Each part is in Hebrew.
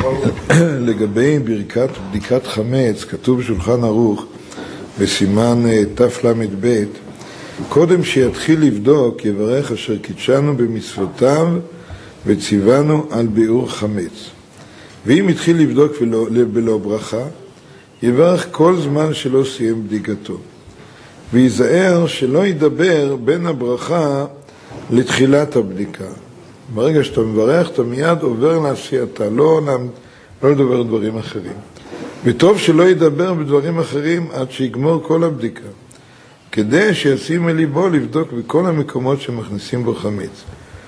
לגבי בדיקת חמץ, כתוב בשולחן ערוך בסימן תל"ב, קודם שיתחיל לבדוק יברך אשר קידשנו במצוותיו וציוונו על ביעור חמץ. ואם התחיל לבדוק בלא ברכה, יברך כל זמן שלא סיים בדיקתו. ויזהר שלא ידבר בין הברכה לתחילת הבדיקה. ברגע שאתה מברך, אתה מיד עובר לעשייתה, לא לדבר דברים אחרים. וטוב שלא ידבר בדברים אחרים עד שיגמור כל הבדיקה, כדי שישים אל ליבו לבדוק בכל המקומות שמכניסים בו חמץ.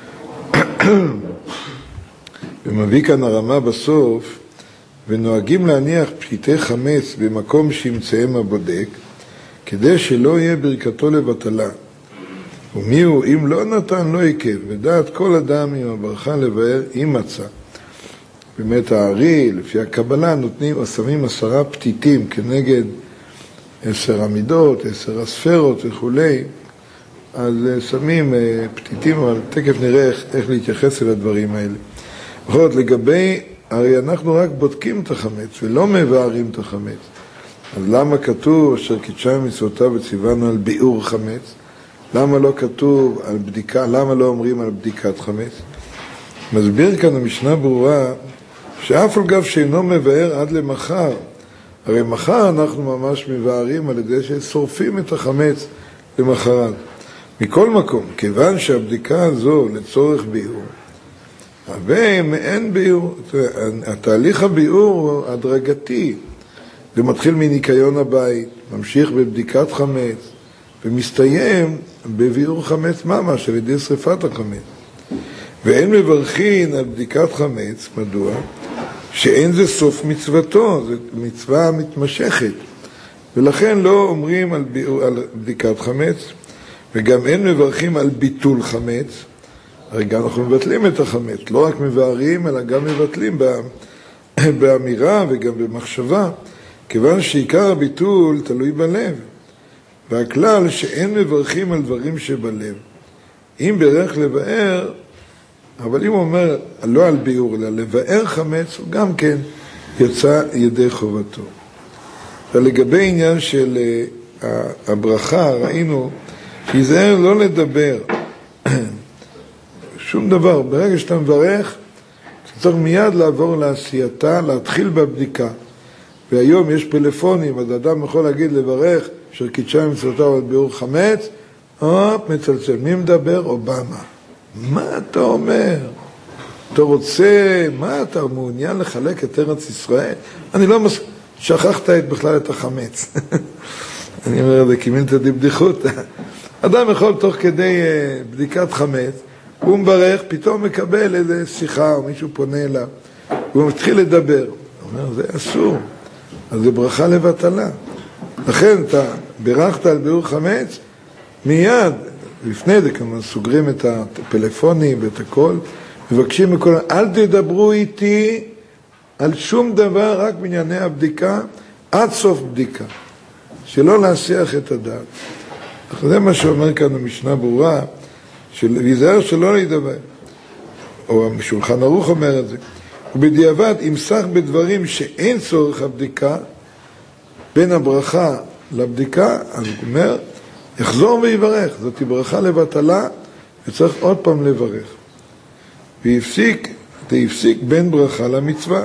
ומביא כאן הרמה בסוף, ונוהגים להניח פשיטי חמץ במקום שימצאם הבודק, כדי שלא יהיה ברכתו לבטלה. ומי הוא? אם לא נתן, לא יקב, ודעת כל אדם עם הברכה לבאר, אם מצא. באמת הארי, לפי הקבלה, נותנים או שמים 10 פתיתים כנגד 10 המידות, 10 הספרות וכו'. אז שמים פתיתים, אבל תכף נראה איך להתייחס אל הדברים האלה. בכל זאת, לגבי, הרי אנחנו רק בודקים את החמץ ולא מבארים את החמץ. אז למה כתוב אשר קידשנו מצוותיו וציוונו על ביעור חמץ? למה לא כתוב על בדיקה? למה לא אומרים על בדיקת חמץ? מסביר כאן המשנה ברורה שאף על גב שאינו מבאר עד למחר. הרי מחר אנחנו ממש מבארים על ידי ששורפים את החמץ למחרת. מכל מקום, כיוון שהבדיקה הזו לצורך ביעור, ואין ביעור, התהליך הביעור הוא הדרגתי. זה מתחיל מניקיון הבית, ממשיך בבדיקת חמץ, ומסתיים בביעור חמץ ממש על ידי שריפת החמץ. ואין מברכין על בדיקת חמץ, מדוע? שאין זה סוף מצוותו, זו מצווה מתמשכת. ולכן לא אומרים על בדיקת חמץ, וגם אין מברכים על ביטול חמץ. הרי גם אנחנו מבטלים את החמץ, לא רק מבארים, אלא גם מבטלים באמירה וגם במחשבה, כיוון שעיקר הביטול תלוי בלב. והכלל שאין מברכים על דברים שבלב. אם ברך לבאר, אבל אם הוא אומר לא על ביעור, אלא לבאר חמץ, הוא גם כן יצא ידי חובתו. ולגבי עניין של הברכה, ראינו שיזהר לא לדבר שום דבר. ברגע שאתה מברך, צריך מיד לעבור לעשייתה, להתחיל בבדיקה. והיום יש פלאפונים, אז אדם יכול להגיד לברך אשר קידשנו מצוותיו על ביעור חמץ, מצלצל. מי מדבר? אובמה. מה אתה אומר? אתה רוצה, מה אתה מעוניין לחלק את ארץ ישראל? אני לא שכחת בכלל את החמץ. אני אומר, זה כמינתא דבדיחותא. אדם יכול תוך כדי בדיקת חמץ, הוא מברך, פתאום מקבל איזו שיחה, או מישהו פונה אליו, והוא מתחיל לדבר. הוא אומר, זה אסור. אז זה ברכה לבטלה. לכן אתה ברכת על ביעור חמץ, מיד, לפני זה כמובן סוגרים את הפלאפונים ואת הכל, מבקשים מכל, אל תדברו איתי על שום דבר, רק בענייני הבדיקה, עד סוף בדיקה. שלא להסיח את הדעת. זה מה שאומר כאן המשנה ברורה, ויזהר שלא להידבר. או השולחן ערוך אומר את זה. ובדיעבד, אם סך בדברים שאין צורך הבדיקה, בין הברכה לבדיקה, אז הוא אומר, יחזור ויברך. זאת ברכה לבטלה, וצריך עוד פעם לברך. והפסיק בין ברכה למצווה.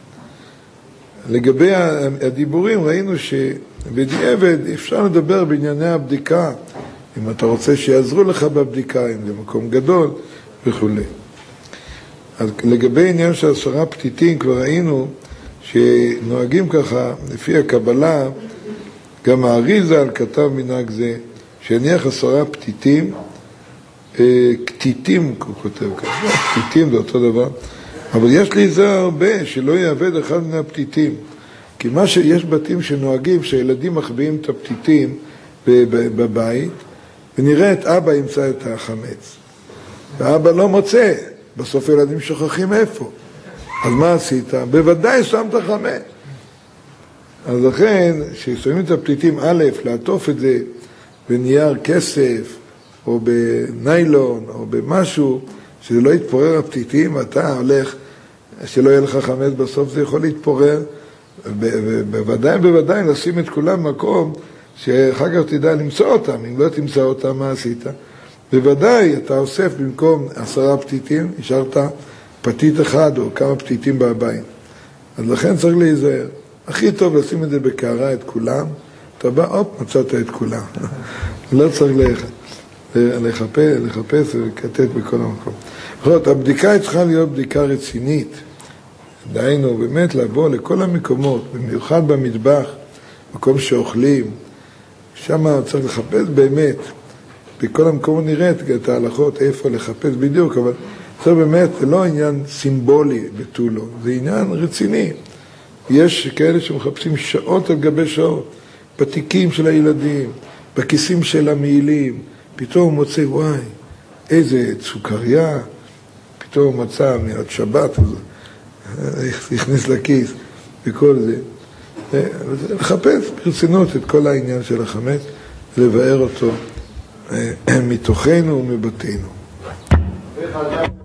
לגבי הדיבורים, ראינו שבדיעבד אפשר לדבר בענייני הבדיקה, אם אתה רוצה שיעזרו לך בבדיקה, אם זה מקום גדול וכו'. אז לגבי עניין של 10 פתיתים, כבר ראינו שנוהגים ככה, לפי הקבלה, גם האריז"ל כתב מנהג זה, שהניח 10 פתיתים, קטיטים, הוא כותב ככה, פתיתים זה אותו דבר, אבל יש לי זה הרבה, שלא יעבד אחד מן הפתיתים. כי מה שיש בתים שנוהגים, שהילדים מחביאים את הפתיתים בבית, ונראה את אבא ימצא את החמץ. ואבא לא מוצא, בסוף ילדים שוכחים איפה. אז מה עשית? בוודאי שמת חמץ. אז לכן, כששמים את הפתיתים, א', לעטוף את זה בנייר כסף, או בניילון, או במשהו, שזה לא יתפורר הפתיתים, אתה הולך שלא יהיה לך חמץ, בסוף זה יכול להתפורר, ובוודאי לשים את כולם במקום שאחר כך תדע למצוא אותם. אם לא תמצא אותם, מה עשית? בוודאי אתה אוסף במקום 10 פתיתים, השארת פתית אחד או כמה פתיתים בבית. אז לכן צריך להיזהר. הכי טוב לשים את זה בקערה, את כולם. אתה בא, מצאת את כולם. לא צריך לחפש ולקטט בכל המקום. הבדיקה צריכה להיות בדיקה רצינית. דהיינו, באמת לבוא לכל המקומות, במיוחד במטבח, מקום שאוכלים. שם צריך לחפש באמת. בכל המקומות נראית את ההלכות, איפה לחפש בדיוק, אבל זה באמת לא עניין סימבולי בתולו, זה עניין רציני. יש כאלה שמחפשים שעות על גבי שעות, בתיקים של הילדים, בכיסים של המעילים, פתאום הוא מוצא, וואי, איזה סוכריה, פתאום הוא מצא מעט שבת, הכניס לכיס וכל זה. לחפש ברצינות את כל העניין של החמץ, לבאר אותו מתוכנו ומבתינו.